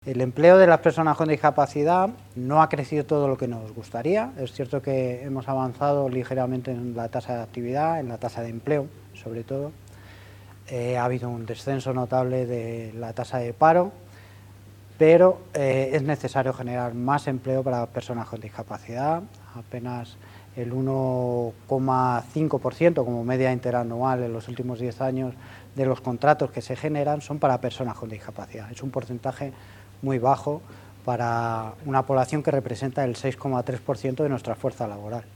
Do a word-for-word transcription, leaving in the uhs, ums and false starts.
El empleo de las personas con discapacidad no ha crecido todo lo que nos gustaría. Es cierto que hemos avanzado ligeramente en la tasa de actividad, en la tasa de empleo, sobre todo. Eh, ha habido un descenso notable de la tasa de paro, pero eh, es necesario generar más empleo para las personas con discapacidad. Apenas el uno coma cinco por ciento como media interanual en los últimos diez años de los contratos que se generan son para personas con discapacidad. Es un porcentaje muy bajo para una población que representa el seis coma tres por ciento de nuestra fuerza laboral.